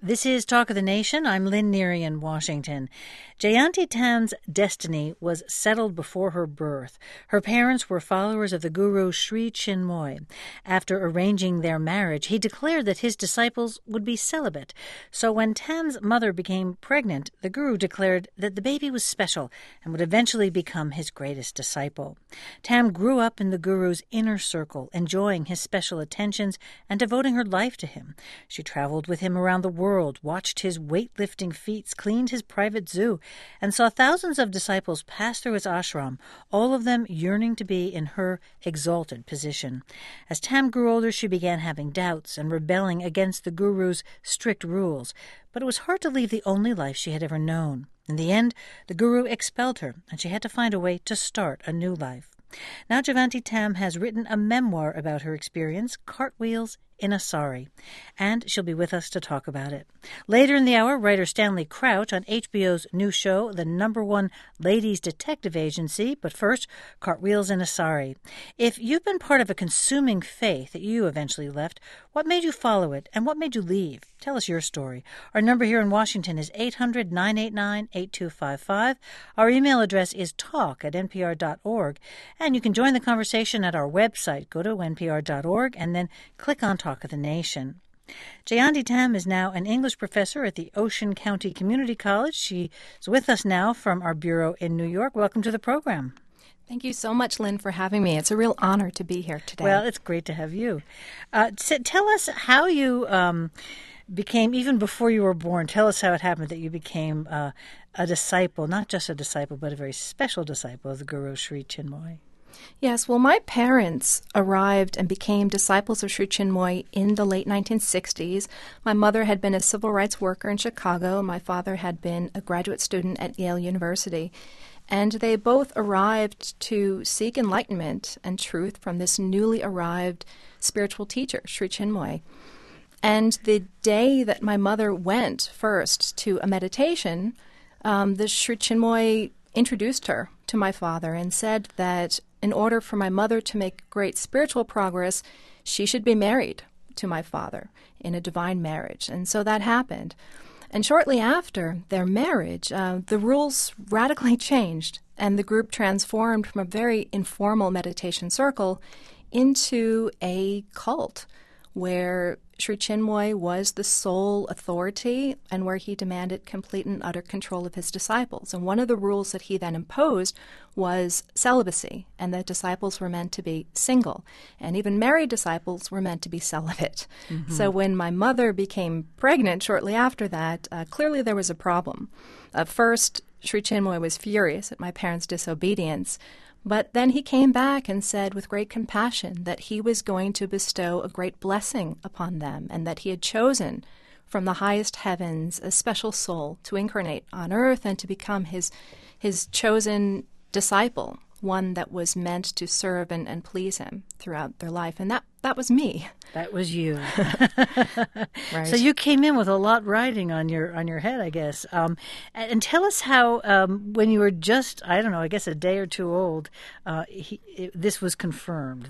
This is Talk of the Nation. I'm Lynn Neary in Washington. Jayanti Tam's destiny was settled before her birth. Her parents were followers of the guru Sri Chinmoy. After arranging their marriage, he declared that his disciples would be celibate. So when Tam's mother became pregnant, the guru declared that the baby was special and would eventually become his greatest disciple. Tam grew up in the guru's inner circle, enjoying his special attentions and devoting her life to him. She traveled with him around the world, watched his weightlifting feats, cleaned his private zoo, and saw thousands of disciples pass through his ashram, all of them yearning to be in her exalted position. As Tam grew older, she began having doubts and rebelling against the guru's strict rules, but it was hard to leave the only life she had ever known. In the end, the guru expelled her, and she had to find a way to start a new life. Now Jayanti Tam has written a memoir about her experience, Cartwheels in a Sari, and she'll be with us to talk about it. Later in the hour, writer Stanley Crouch on HBO's new show, the #1 ladies detective agency. But first, Cartwheels in a Sari. If you've been part of a consuming faith that you eventually left, what made you follow it and what made you leave? Tell us your story. Our number here in Washington is 800-989-8255. Our email address is talk@npr.org. And you can join the conversation at our website. Go to npr.org and then click on Talk of the Nation. Jayanti Tam is now an English professor at the Ocean County Community College. She is with us now from our bureau in New York. Welcome to the program. Thank you so much, Lynn, for having me. It's a real honor to be here today. Well, it's great to have you. Tell us how you became, even before you were born, tell us how it happened that you became a disciple, not just a disciple, but a very special disciple of the Guru Sri Chinmoy. Yes, well, my parents arrived and became disciples of Sri Chinmoy in the late 1960s. My mother had been a civil rights worker in Chicago. My father had been a graduate student at Yale University. And they both arrived to seek enlightenment and truth from this newly arrived spiritual teacher, Sri Chinmoy. And the day that my mother went first to a meditation, the Sri Chinmoy introduced her to my father and said that in order for my mother to make great spiritual progress, she should be married to my father in a divine marriage. And so that happened. And shortly after their marriage, the rules radically changed, and the group transformed from a very informal meditation circle into a cult where Sri Chinmoy was the sole authority and where he demanded complete and utter control of his disciples. And one of the rules that he then imposed was celibacy, and that disciples were meant to be single, and even married disciples were meant to be celibate. Mm-hmm. So when my mother became pregnant shortly after that, clearly there was a problem. First, Sri Chinmoy was furious at my parents' disobedience, but then he came back and said with great compassion that he was going to bestow a great blessing upon them and that he had chosen from the highest heavens a special soul to incarnate on earth and to become his chosen disciple, one that was meant to serve and please him throughout their life. And that was me. That was you. Right. So you came in with a lot riding on your head, I guess. And tell us how, when you were just, I don't know, I guess a day or two old, this was confirmed.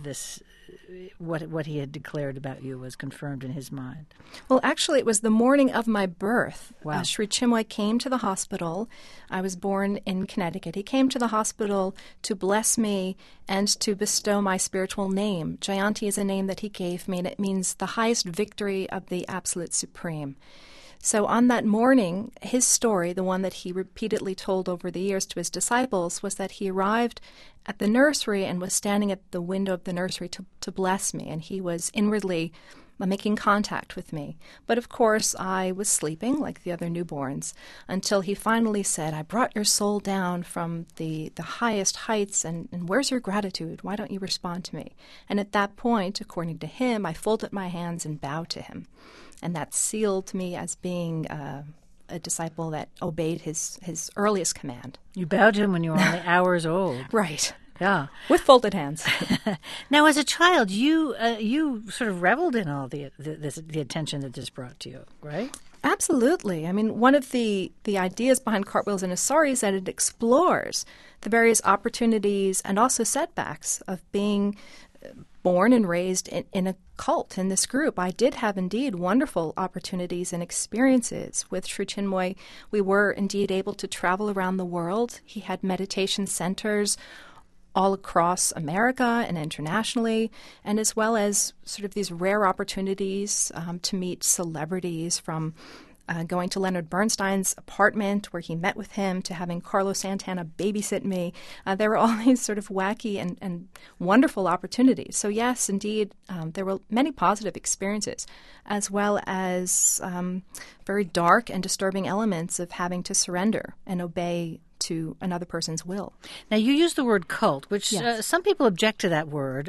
What he had declared about you was confirmed in his mind. Well, actually, it was the morning of my birth. Wow. Sri Chinmoy came to the hospital. I was born in Connecticut. He came to the hospital to bless me and to bestow my spiritual name. Jayanti is a name that he gave me, and it means the highest victory of the Absolute Supreme. So on that morning, his story, the one that he repeatedly told over the years to his disciples, was that he arrived at the nursery and was standing at the window of the nursery to bless me, and he was inwardly making contact with me. But of course, I was sleeping like the other newborns until he finally said, "I brought your soul down from the highest heights, and where's your gratitude? Why don't you respond to me?" And at that point, according to him, I folded my hands and bowed to him. And that sealed me as being a disciple that obeyed his earliest command. You bowed to him when you were only hours old. Right. Yeah. With folded hands. Now, as a child, you sort of reveled in all the attention that this brought to you, right? Absolutely. I mean, one of the ideas behind Cartwheels in a Sari is that it explores the various opportunities and also setbacks of being born and raised in a cult, in this group. I did have indeed wonderful opportunities and experiences with Sri Chinmoy. We were indeed able to travel around the world. He had meditation centers all across America and internationally, and as well as sort of these rare opportunities to meet celebrities, from going to Leonard Bernstein's apartment where he met with him, to having Carlos Santana babysit me. There were all these sort of wacky and wonderful opportunities. So yes, indeed, there were many positive experiences, as well as very dark and disturbing elements of having to surrender and obey to another person's will. Now, you use the word cult, which Yes. some people object to that word.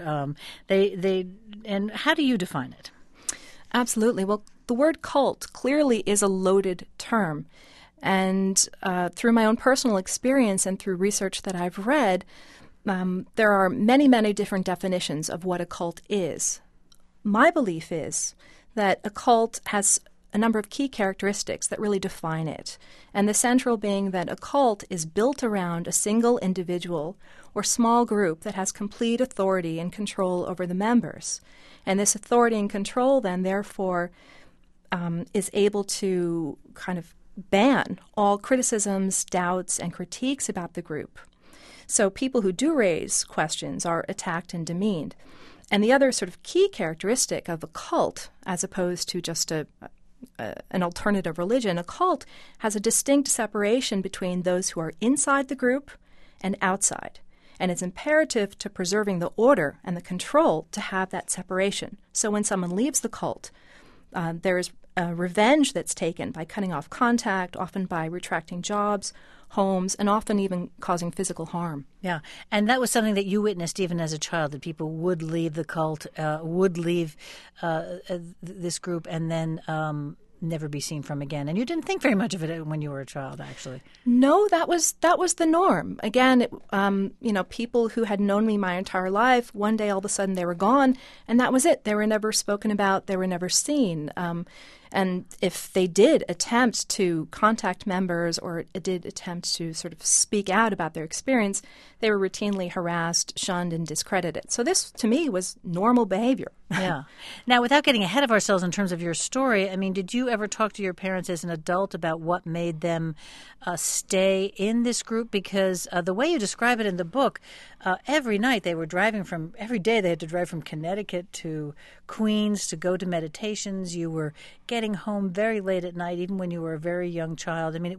And how do you define it? Absolutely. Well, the word cult clearly is a loaded term. And through my own personal experience and through research that I've read, there are many, many different definitions of what a cult is. My belief is that a cult has a number of key characteristics that really define it. And the central being that a cult is built around a single individual or small group that has complete authority and control over the members. And this authority and control then, therefore, is able to kind of ban all criticisms, doubts, and critiques about the group. So people who do raise questions are attacked and demeaned. And the other sort of key characteristic of a cult, as opposed to just an alternative religion, a cult has a distinct separation between those who are inside the group and outside. And it's imperative to preserving the order and the control to have that separation. So when someone leaves the cult, there is revenge that's taken by cutting off contact, often by retracting jobs, homes, and often even causing physical harm. Yeah, and that was something that you witnessed even as a child, that people would leave the cult, would leave this group, and then never be seen from again. And you didn't think very much of it when you were a child, actually. No, that was the norm. Again, people who had known me my entire life, one day all of a sudden they were gone, and that was it. They were never spoken about. They were never seen. And if they did attempt to contact members or did attempt to sort of speak out about their experience, they were routinely harassed, shunned, and discredited. So this, to me, was normal behavior. Yeah. Now, without getting ahead of ourselves in terms of your story, I mean, did you ever talk to your parents as an adult about what made them stay in this group? Because the way you describe it in the book, every night they were every day they had to drive from Connecticut to Queens to go to meditations. You were getting home very late at night, even when you were a very young child. I mean,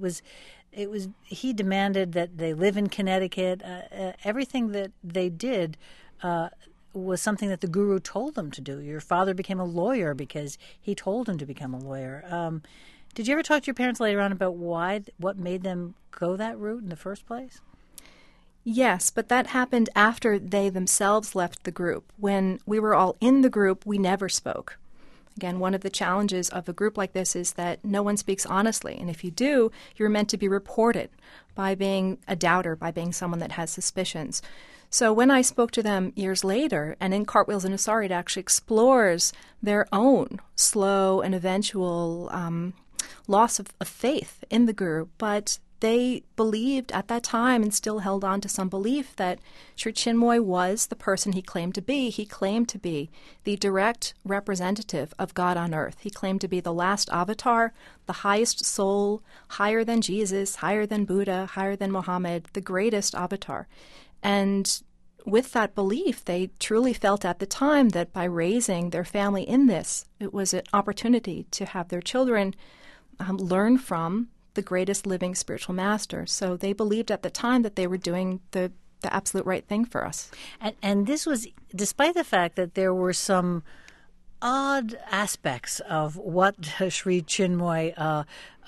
he demanded that they live in Connecticut. Everything that they did was something that the guru told them to do. Your father became a lawyer because he told him to become a lawyer. Did you ever talk to your parents later on about what made them go that route in the first place? Yes, but that happened after they themselves left the group. When we were all in the group, we never spoke. Again, one of the challenges of a group like this is that no one speaks honestly. And if you do, you're meant to be reported by being a doubter, by being someone that has suspicions. So when I spoke to them years later, and in Cartwheels in Asari, it actually explores their own slow and eventual loss of faith in the group. But they believed at that time and still held on to some belief that Sri Chinmoy was the person he claimed to be. He claimed to be the direct representative of God on earth. He claimed to be the last avatar, the highest soul, higher than Jesus, higher than Buddha, higher than Muhammad, the greatest avatar. And with that belief, they truly felt at the time that by raising their family in this, it was an opportunity to have their children learn from the greatest living spiritual master. So they believed at the time that they were doing the absolute right thing for us. And this was despite the fact that there were some odd aspects of what Sri Chinmoy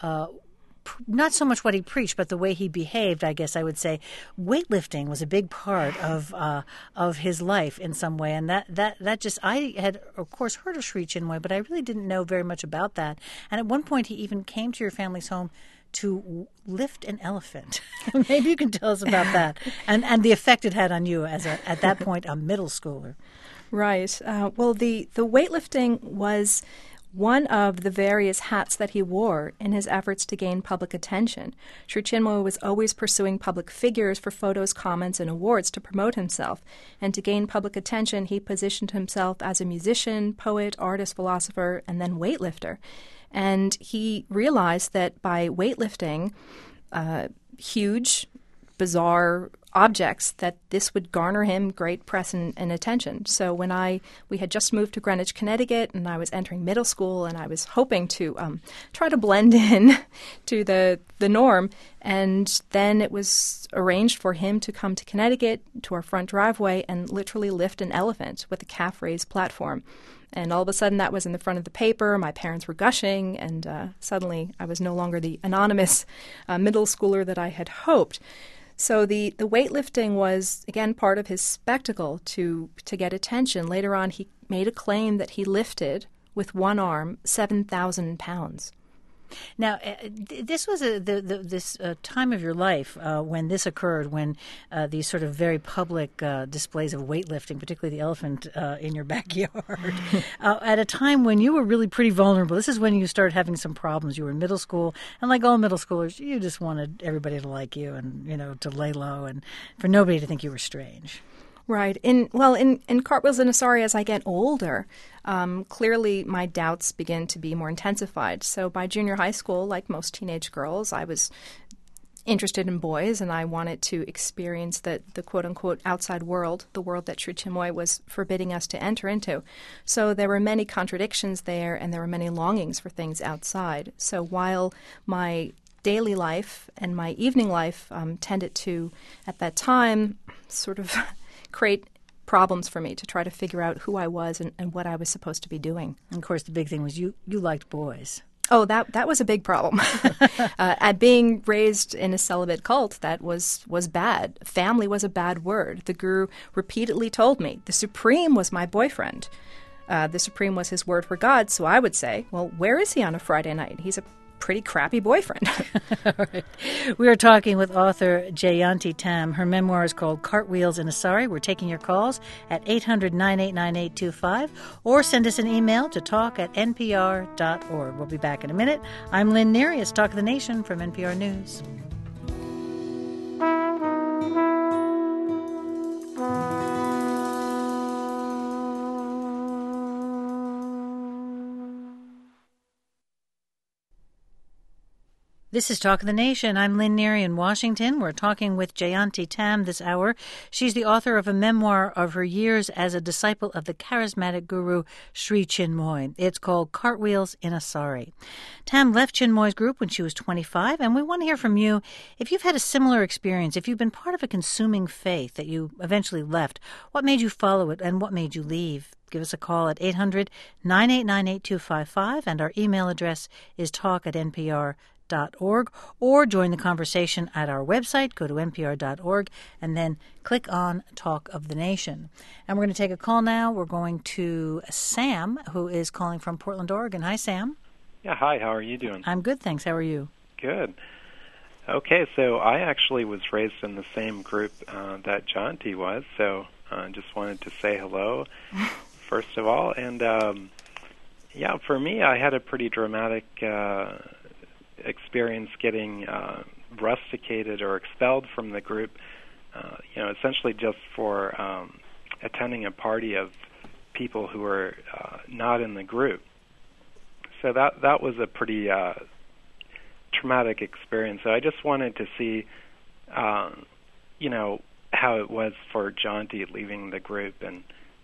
not so much what he preached, but the way he behaved, I guess I would say. Weightlifting was a big part of his life in some way. And that just, I had, of course, heard of Sri Chinmoy, but I really didn't know very much about that. And at one point, he even came to your family's home to lift an elephant. Maybe you can tell us about that and the effect it had on you as at that point, a middle schooler. Right. Well, the weightlifting was one of the various hats that he wore in his efforts to gain public attention. Sri Chinmoy was always pursuing public figures for photos, comments, and awards to promote himself. And to gain public attention, he positioned himself as a musician, poet, artist, philosopher, and then weightlifter. And he realized that by weightlifting huge, bizarre objects, that this would garner him great press and attention. So when we had just moved to Greenwich, Connecticut, and I was entering middle school, and I was hoping to try to blend in to the norm, and then it was arranged for him to come to Connecticut to our front driveway and literally lift an elephant with a calf-raised platform. And all of a sudden that was in the front of the paper. My parents were gushing, and suddenly I was no longer the anonymous middle schooler that I had hoped. So the weightlifting was, again, part of his spectacle to get attention. Later on, he made a claim that he lifted, with one arm, 7,000 pounds. Now, this was this time of your life when this occurred, when these sort of very public displays of weightlifting, particularly the elephant in your backyard, at a time when you were really pretty vulnerable. This is when you started having some problems. You were in middle school, and like all middle schoolers, you just wanted everybody to like you and, to lay low and for nobody to think you were strange. Right. In Cartwheels in a Sari, as I get older, clearly my doubts begin to be more intensified. So by junior high school, like most teenage girls, I was interested in boys, and I wanted to experience the quote-unquote outside world, the world that Sri Chinmoy was forbidding us to enter into. So there were many contradictions there, and there were many longings for things outside. So while my daily life and my evening life tended to, at that time, sort of create problems for me to try to figure out who I was and what I was supposed to be doing. And of course, the big thing was you liked boys. Oh, that was a big problem. At being raised in a celibate cult, that was bad. Family was a bad word. The guru repeatedly told me the Supreme was my boyfriend. The Supreme was his word for God, so I would say, well, where is he on a Friday night? He's a pretty crappy boyfriend. All right. We are talking with author Jayanti Tam. Her memoir is called Cartwheels in a Sari. We're taking your calls at 800-989-825 or send us an email to talk@npr.org. We'll be back in a minute. I'm Lynn Neary. It's Talk of the Nation from NPR News. This is Talk of the Nation. I'm Lynn Neary in Washington. We're talking with Jayanti Tam this hour. She's the author of a memoir of her years as a disciple of the charismatic guru Sri Chinmoy. It's called Cartwheels in a Sari. Tam left Chinmoy's group when she was 25, and we want to hear from you if you've had a similar experience, if you've been part of a consuming faith that you eventually left. What made you follow it, and what made you leave? Give us a call at 800-989-8255, and our email address is talk@npr.org, or join the conversation at our website. Go to npr.org and then click on Talk of the Nation. And we're going to take a call now. We're going to Sam, who is calling from Portland, Oregon. Hi, Sam. Yeah, hi. How are you doing? I'm good, thanks. How are you? Good. Okay, so I actually was raised in the same group that Jayanti was, so I just wanted to say hello, first of all. And, for me, I had a pretty dramatic experience getting rusticated or expelled from the group, essentially just for attending a party of people who were not in the group. So that was a pretty traumatic experience. So I just wanted to see, how it was for Jayanti leaving the group, and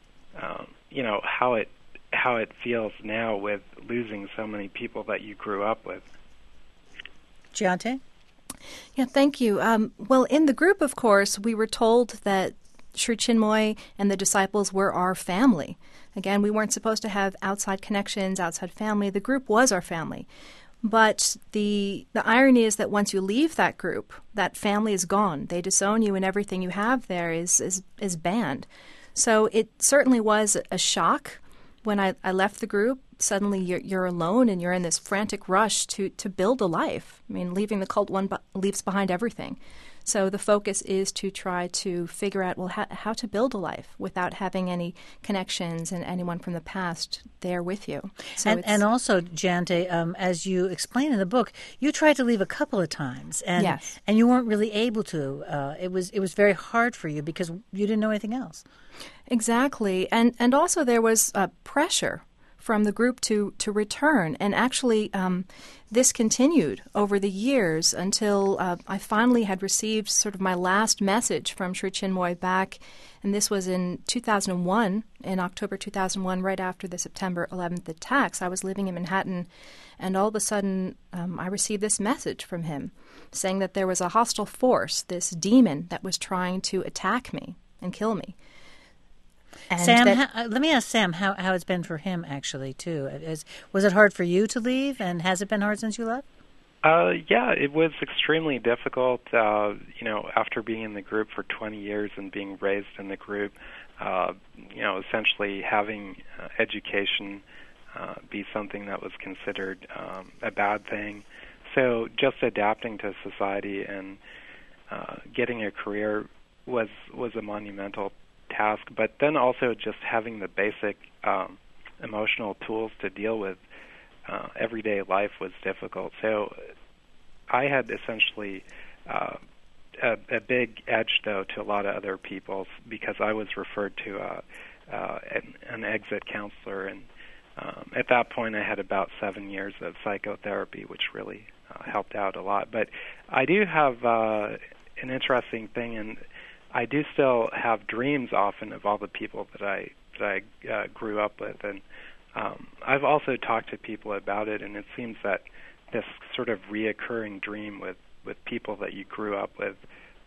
how it feels now with losing so many people that you grew up with. Jayanti? Yeah, thank you. Well, in the group, of course, we were told that Sri Chinmoy and the disciples were our family. Again, we weren't supposed to have outside connections, outside family. The group was our family. But the irony is that once you leave that group, that family is gone. They disown you, and everything you have there is banned. So it certainly was a shock when I left the group, suddenly you're alone and you're in this frantic rush to build a life. I mean, leaving the cult, one leaves behind everything. So the focus is to try to figure out, well, how to build a life without having any connections and anyone from the past there with you. So and also, Jayante, as you explain in the book, you tried to leave a couple of times, and yes. and you weren't really able to. It was very hard for you because you didn't know anything else. Exactly, and also there was pressure from the group to return. And actually, this continued over the years until I finally had received sort of my last message from Sri Chinmoy back, and this was in 2001, in October 2001, right after the September 11th attacks. I was living in Manhattan, and all of a sudden I received this message from him saying that there was a hostile force, this demon that was trying to attack me and kill me. And Sam, let me ask Sam how it's been for him, actually, too. Was it hard for you to leave, and has it been hard since you left? Yeah, it was extremely difficult, after being in the group for 20 years and being raised in the group, essentially having education be something that was considered a bad thing. So just adapting to society and getting a career was a monumental task, but then also just having the basic emotional tools to deal with everyday life was difficult. So I had essentially a big edge, though, to a lot of other people because I was referred to an exit counselor, and at that point I had about 7 years of psychotherapy, which really helped out a lot. But I do have an interesting thing, and I do still have dreams often of all the people that I grew up with, and I've also talked to people about it, and it seems that this sort of reoccurring dream with people that you grew up with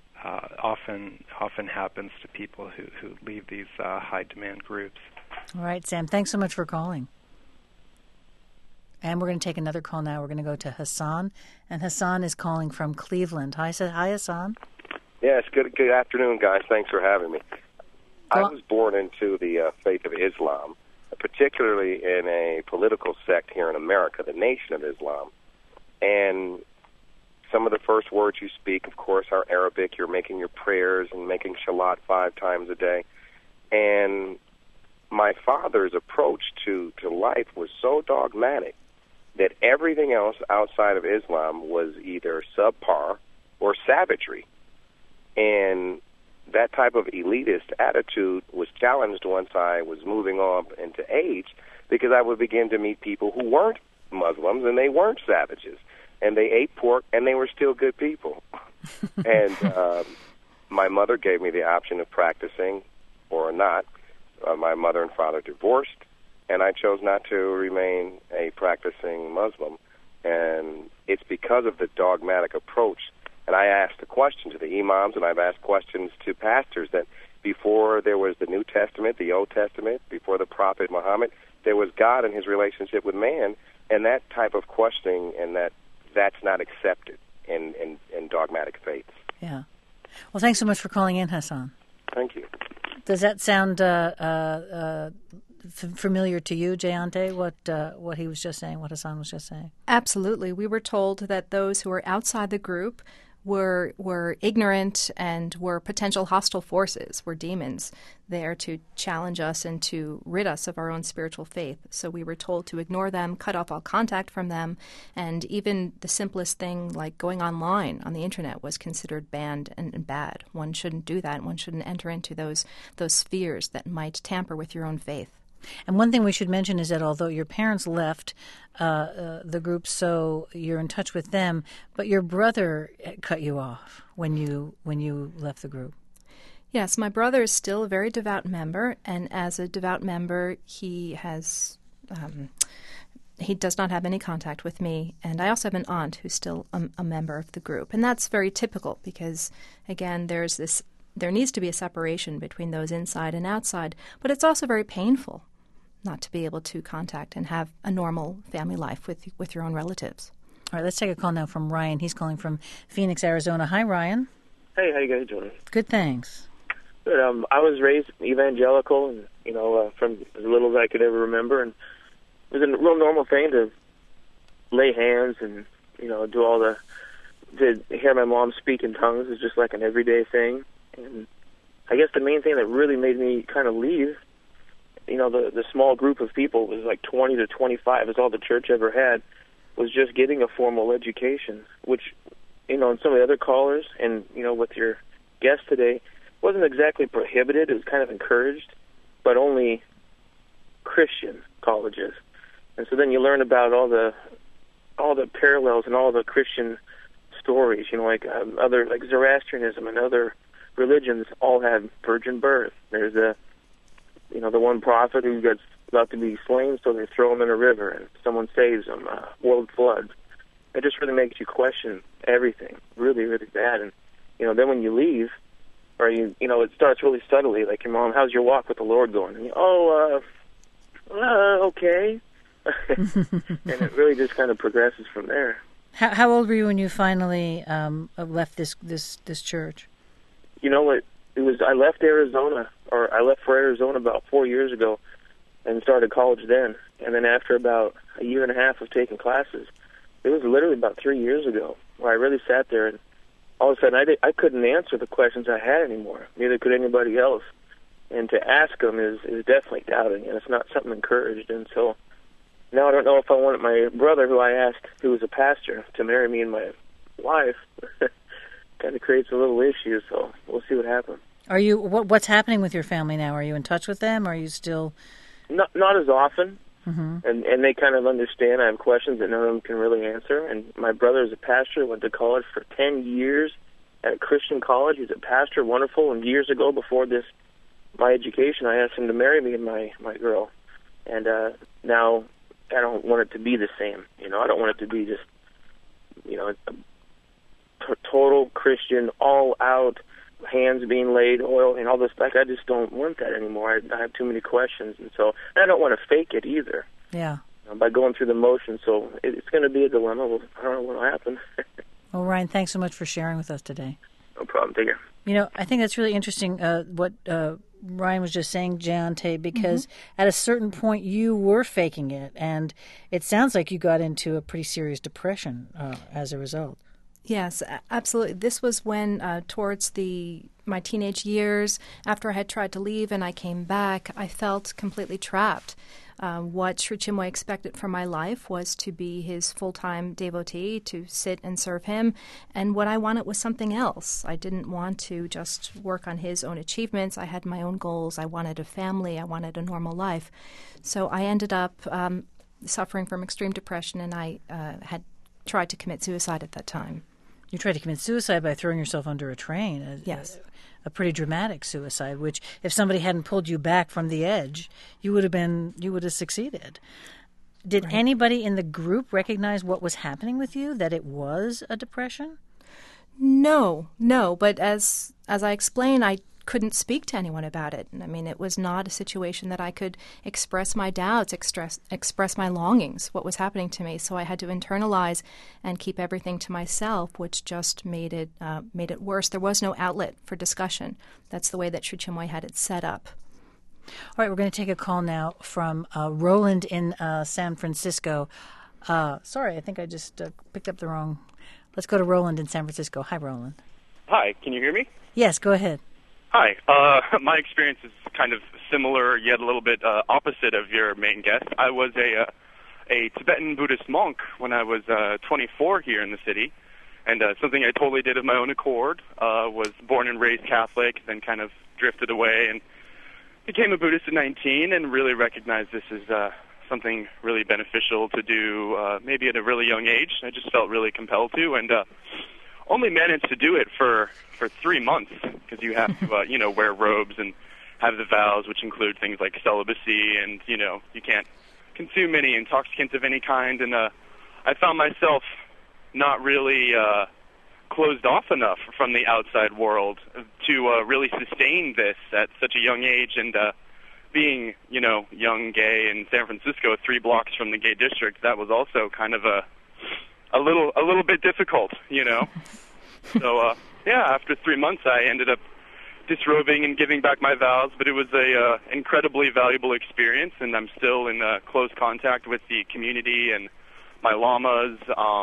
often happens to people who leave these high-demand groups. All right, Sam, thanks so much for calling. And we're going to take another call now. We're going to go to Hassan, and Hassan is calling from Cleveland. Hi, Hassan. Yes, good afternoon, guys. Thanks for having me. I was born into the faith of Islam, particularly in a political sect here in America, the Nation of Islam. And some of the first words you speak, of course, are Arabic. You're making your prayers and making shalat 5 times a day. And my father's approach to life was so dogmatic that everything else outside of Islam was either subpar or savagery. And that type of elitist attitude was challenged once I was moving on into age, because I would begin to meet people who weren't Muslims and they weren't savages, and they ate pork and they were still good people. And my mother gave me the option of practicing or not. My mother and father divorced, and I chose not to remain a practicing Muslim. And it's because of the dogmatic approach. And I asked a question to the imams, and I've asked questions to pastors, that before there was the New Testament, the Old Testament, before the Prophet Muhammad, there was God and his relationship with man, and that type of questioning, and that's not accepted in dogmatic faiths. Yeah. Well, thanks so much for calling in, Hassan. Thank you. Does that sound familiar to you, Jayante, what he was just saying, what Hassan was just saying? Absolutely. We were told that those who were outside the group were ignorant and were potential hostile forces, were demons there to challenge us and to rid us of our own spiritual faith. So we were told to ignore them, cut off all contact from them, and even the simplest thing like going online on the internet was considered banned and bad. One shouldn't do that. One shouldn't enter into those spheres that might tamper with your own faith. And one thing we should mention is that although your parents left the group, so you're in touch with them, but your brother cut you off when you left the group. Yes, my brother is still a very devout member, and as a devout member, he has he does not have any contact with me. And I also have an aunt who's still a member of the group, and that's very typical because, again, there needs to be a separation between those inside and outside, but it's also very painful not to be able to contact and have a normal family life with your own relatives. All right, let's take a call now from Ryan. He's calling from Phoenix, Arizona. Hi, Ryan. Hey, how you guys doing? Good, thanks. Good. I was raised evangelical, and from as little as I could ever remember, and was a real normal thing to lay hands and, do all to hear my mom speak in tongues is just like an everyday thing. And I guess the main thing that really made me kind of leave, the small group of people was like 20 to 25 is all the church ever had, was just getting a formal education, which, and some of the other callers and, with your guest today, wasn't exactly prohibited. It was kind of encouraged, but only Christian colleges. And so then you learn about all the parallels and all the Christian stories, other, like Zoroastrianism and other religions all had virgin birth. There's the one prophet who gets about to be slain, so they throw him in a river and someone saves him, world floods. It just really makes you question everything, really, really bad. And, then when you leave, or it starts really subtly, like your mom, how's your walk with the Lord going? And okay. And it really just kind of progresses from there. How old were you when you finally left this church? You know what? I left Arizona, or I left for Arizona about 4 years ago and started college then. And then after about a year and a half of taking classes, it was literally about 3 years ago where I really sat there and all of a sudden I couldn't answer the questions I had anymore. Neither could anybody else. And to ask them is definitely doubting, and it's not something encouraged. And so now I don't know if I wanted my brother, who I asked, who was a pastor, to marry me and my wife. Kind of creates a little issue, so we'll see what happens. Are you? What's happening with your family now? Are you in touch with them? Are you still? Not as often, and they kind of understand. I have questions that none of them can really answer. And my brother is a pastor. Went to college for 10 years at a Christian college. He's a pastor, wonderful. And years ago, before my education, I asked him to marry me and my girl. And now I don't want it to be the same. I don't want it to be just a total Christian, all out, hands being laid, oil, and all this. Like, I just don't want that anymore. I have too many questions, and so I don't want to fake it either. Yeah. By going through the motions, so it's going to be a dilemma. Well, I don't know what will happen. Well, Ryan, thanks so much for sharing with us today. No problem. Take care. I think that's really interesting what Ryan was just saying, Jayante, because at a certain point you were faking it, and it sounds like you got into a pretty serious depression as a result. Yes, absolutely. This was when, towards my teenage years, after I had tried to leave and I came back, I felt completely trapped. What Sri Chinmoy expected from my life was to be his full-time devotee, to sit and serve him, and what I wanted was something else. I didn't want to just work on his own achievements. I had my own goals. I wanted a family. I wanted a normal life. So I ended up suffering from extreme depression, and I had tried to commit suicide at that time. You tried to commit suicide by throwing yourself under a train. Yes. A pretty dramatic suicide, which if somebody hadn't pulled you back from the edge, you would have succeeded. Did anybody in the group recognize what was happening with you, that it was a depression? No. But as I explained, I couldn't speak to anyone about it. I mean, it was not a situation that I could express my doubts, express my longings, what was happening to me. So I had to internalize and keep everything to myself, which just made it worse. There was no outlet for discussion. That's the way that Sri Chinmoy had it set up. All right, we're going to take a call now from Roland in San Francisco. Sorry, I think I just picked up the wrong. Let's go to Roland in San Francisco. Hi, Roland. Hi, can you hear me? Yes, go ahead. Hi. My experience is kind of similar, yet a little bit opposite of your main guest. I was a Tibetan Buddhist monk when I was 24 here in the city, and something I totally did of my own accord. Was born and raised Catholic, then kind of drifted away and became a Buddhist at 19, and really recognized this as something really beneficial to do, maybe at a really young age. I just felt really compelled to, and only managed to do it for 3 months, because you have to, wear robes and have the vows, which include things like celibacy, and, you can't consume any intoxicants of any kind. And I found myself not really closed off enough from the outside world to really sustain this at such a young age. And being, young gay in San Francisco, 3 blocks from the gay district, that was also kind of a little bit difficult, So, after 3 months, I ended up disrobing and giving back my vows, but it was a incredibly valuable experience, and I'm still in close contact with the community and my lamas.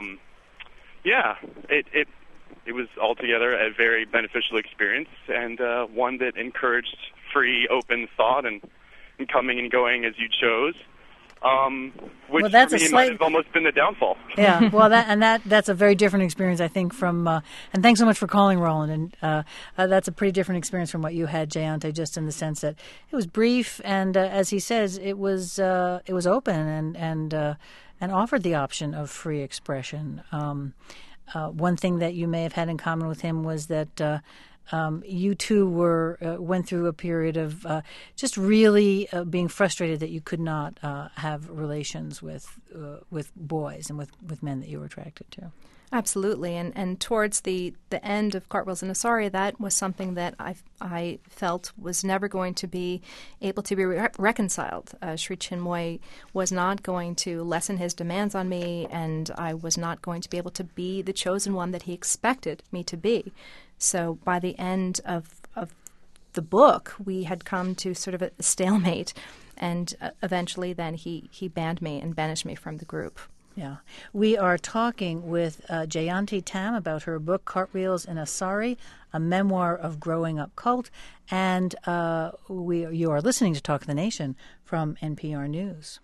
It was altogether a very beneficial experience, and one that encouraged free, open thought and coming and going as you chose. Which that's for me might have almost been the downfall. Yeah, well, that's a very different experience, I think, from and thanks so much for calling, Roland. And that's a pretty different experience from what you had, Jayante, just in the sense that it was brief, and as he says, it was open and offered the option of free expression. One thing that you may have had in common with him was that you two went through a period of just really being frustrated that you could not have relations with boys and with men that you were attracted to. Absolutely, and towards the end of Cartwheels in Asari, that was something that I felt was never going to be able to be reconciled. Sri Chinmoy was not going to lessen his demands on me, and I was not going to be able to be the chosen one that he expected me to be. So by the end of the book, we had come to sort of a stalemate, and eventually then he banned me and banished me from the group. Yeah. We are talking with Jayanti Tam about her book, Cartwheels in Asari, a memoir of growing up cult. And you are listening to Talk of the Nation from NPR News.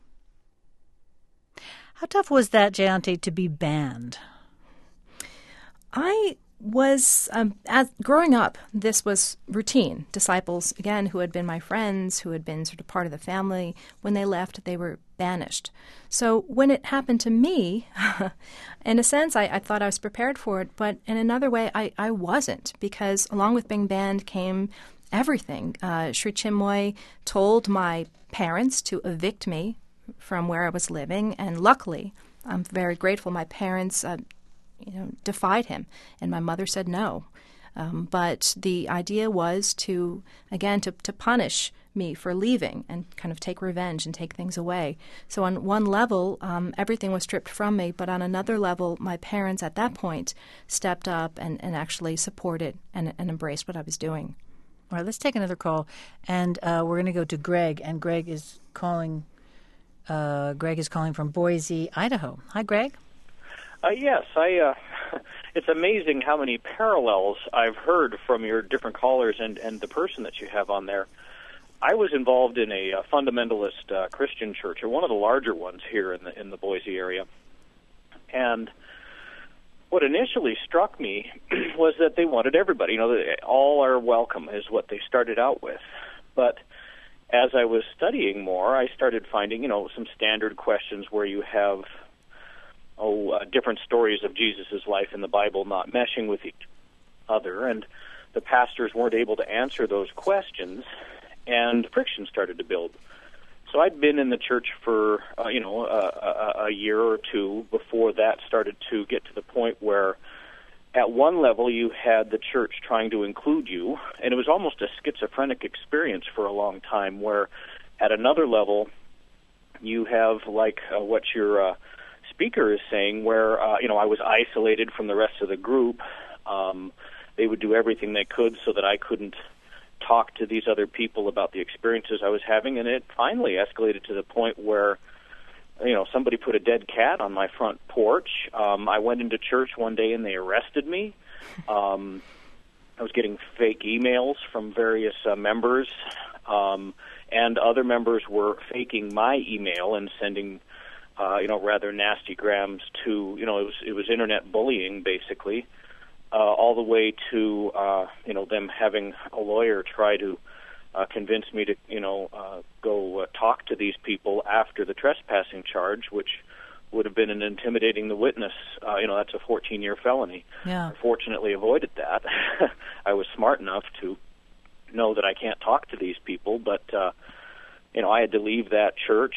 How tough was that, Jayanti, to be banned? I was, growing up, this was routine. Disciples, again, who had been my friends, who had been sort of part of the family, when they left, they were banished. So when it happened to me, in a sense, I thought I was prepared for it, but in another way, I wasn't, because along with being banned came everything. Sri Chinmoy told my parents to evict me from where I was living, and luckily, I'm very grateful, my parents defied him, and my mother said no. But the idea was to punish me for leaving and kind of take revenge and take things away. So on one level, everything was stripped from me, but on another level, my parents at that point stepped up and actually supported and embraced what I was doing. All right, let's take another call, and we're going to go to Greg, and Greg is calling from Boise, Idaho. Hi, Greg. Yes, it's amazing how many parallels I've heard from your different callers and the person that you have on there. I was involved in a fundamentalist Christian church, or one of the larger ones here in the Boise area. And what initially struck me was that they wanted everybody. All are welcome is what they started out with. But as I was studying more, I started finding, some standard questions where you have different stories of Jesus' life in the Bible not meshing with each other, and the pastors weren't able to answer those questions, and friction started to build. So I'd been in the church for, a year or two before that started to get to the point where at one level you had the church trying to include you, and it was almost a schizophrenic experience for a long time, where at another level you have what your speaker is saying, where I was isolated from the rest of the group. They would do everything they could so that I couldn't talk to these other people about the experiences I was having, and it finally escalated to the point where somebody put a dead cat on my front porch. I went into church one day and they arrested me. I was getting fake emails from various members, and other members were faking my email and sending rather nasty grams to, it was internet bullying, basically, all the way to, them having a lawyer try to convince me to, go talk to these people after the trespassing charge, which would have been an intimidating the witness. That's a 14-year felony. Yeah. I fortunately avoided that. I was smart enough to know that I can't talk to these people, but, I had to leave that church.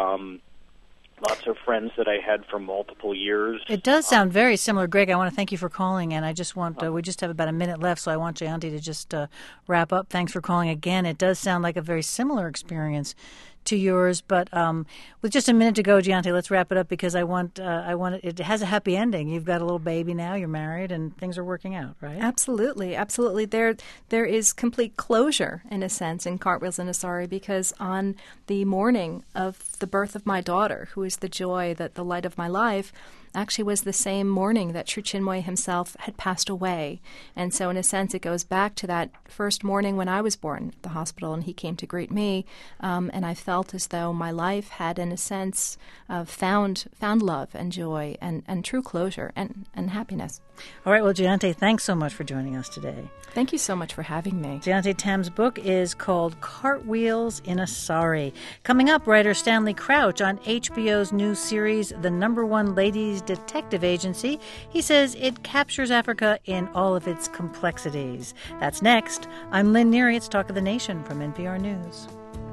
Lots of friends that I had for multiple years. It does sound very similar. Greg, I want to thank you for calling, and I just want we just have about a minute left, so I want Jayanti to just wrap up. Thanks for calling again. It does sound like a very similar experience to yours. But with just a minute to go, Gianti, let's wrap it up because I want it has a happy ending. You've got a little baby now. You're married, and things are working out, right? Absolutely. There is complete closure, in a sense, in Cartwheels in Asari, because on the morning of the birth of my daughter, who is the joy, the light of my life, actually was the same morning that Sri Chinmoy himself had passed away. And so in a sense it goes back to that first morning when I was born at the hospital and he came to greet me, and I felt as though my life had in a sense found love and joy and true closure and happiness. All right, well, Jayanti, thanks so much for joining us today. Thank you so much for having me. Jayanti Tam's book is called Cartwheels in Asari. Coming up, writer Stanley Crouch on HBO's new series, The #1 Ladies Detective Agency. He says it captures Africa in all of its complexities. That's next. I'm Lynn Neary. It's Talk of the Nation from NPR News.